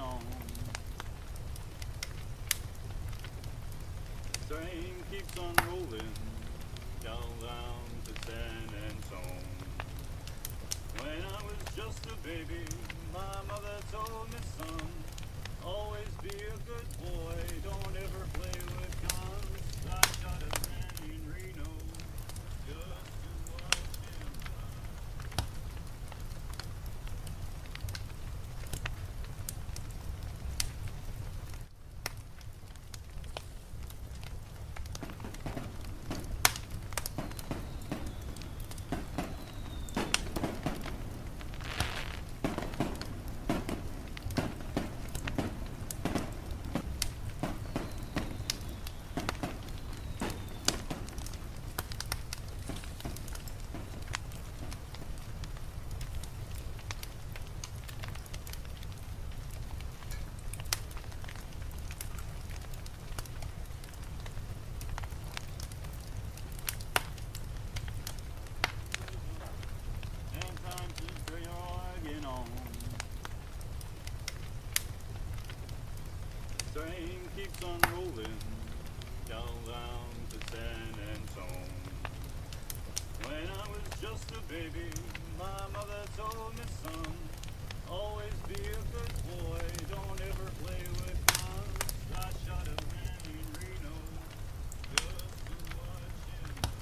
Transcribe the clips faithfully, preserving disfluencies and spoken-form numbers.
on. Train keeps on rolling down, down to San Antone. When I was just a baby, my mother told me, son, always be a good boy, don't ever play with guns. I shot a man in Reno just to watch him die. Train keeps on rolling down, down to San Antone. When I was just a baby, my mother told me, son, always be a good boy, don't ever play with guns. I shot a man in Reno just to watch him die.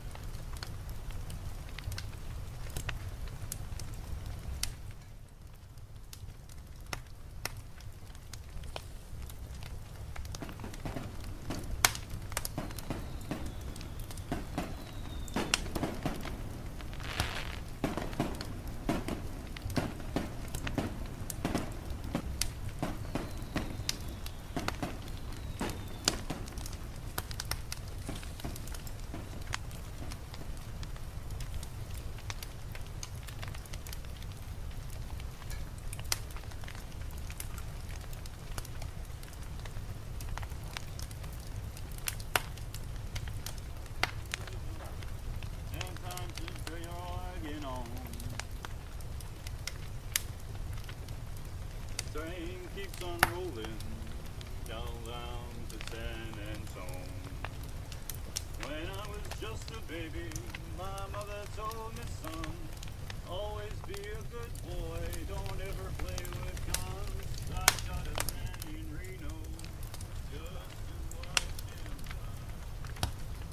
Train keeps on rolling down, down to San Antone. When I was just a baby, my mother told me, son, always be a good boy, don't ever play with guns. I shot a man in Reno just to watch him die.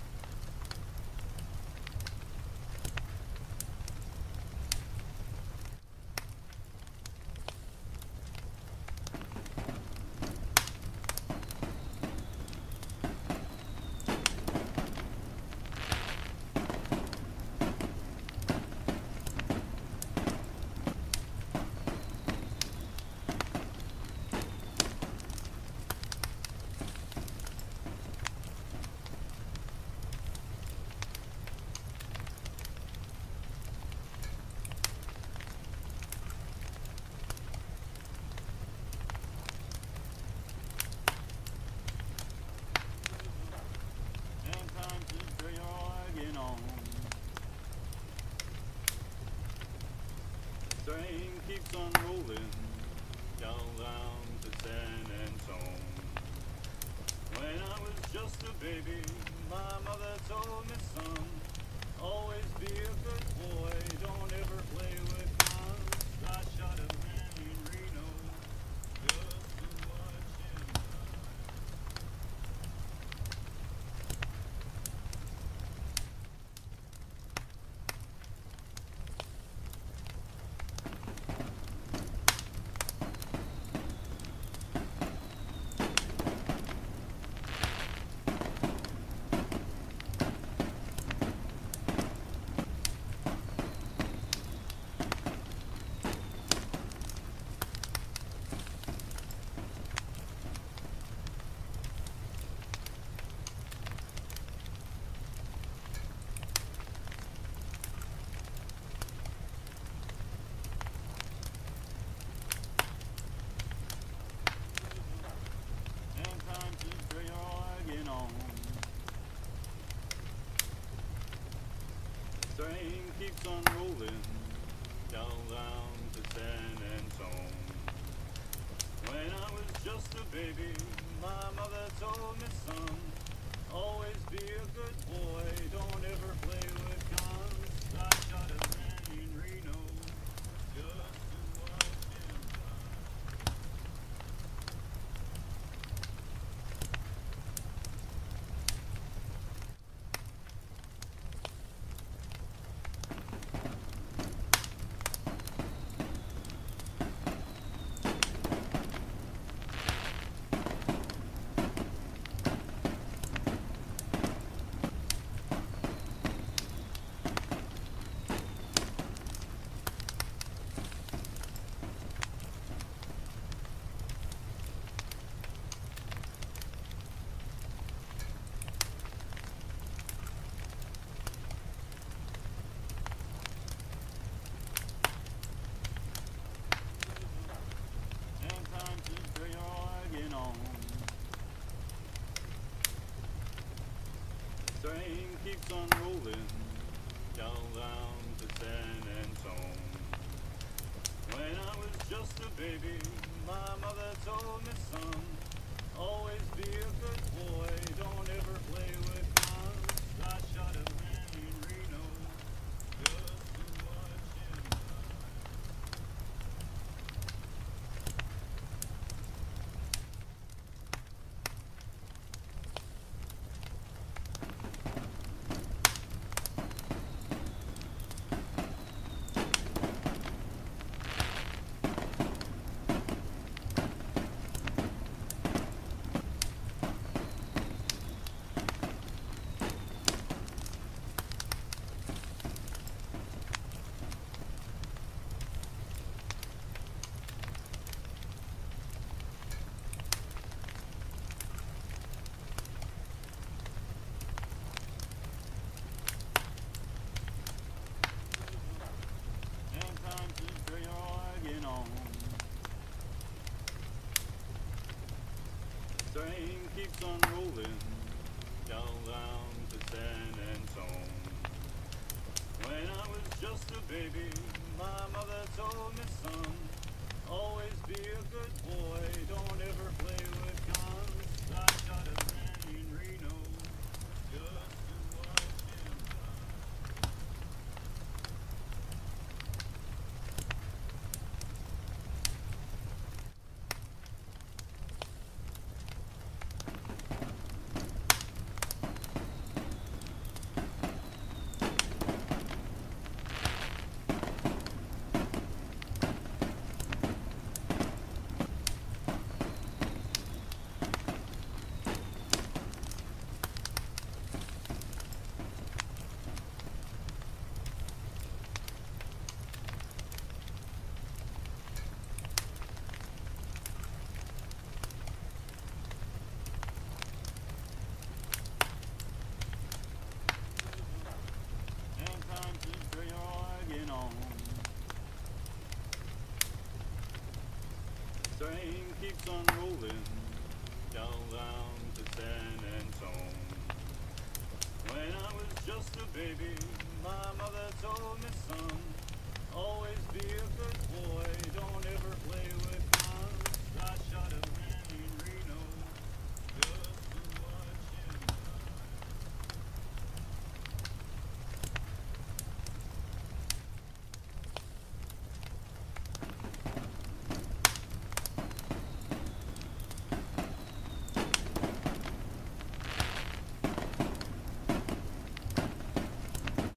Train keeps on rolling down, down to San Antone. When I was just a baby, my mother told me, son, always be a good boy, don't ever play with guns. I shot a man in Reno just to watch him die. just a baby, my mother told me, son, always be a good boy, don't ever play with guns. I shot a man in Reno just to watch him die. Train keeps on rolling down, down to San Antone. When I was just a baby, my mother told me, son, always be a good boy, don't ever play with guns. I shot a man in Reno just to watch him die. Train keeps on rolling down, down to San Antone. When I was just a baby, my mother told me, son, always be a good boy, don't ever play with guns. I shot a man in Reno just to watch him die. Train keeps on rolling down, down to San Antone. When I was just a baby, my mother told me, son,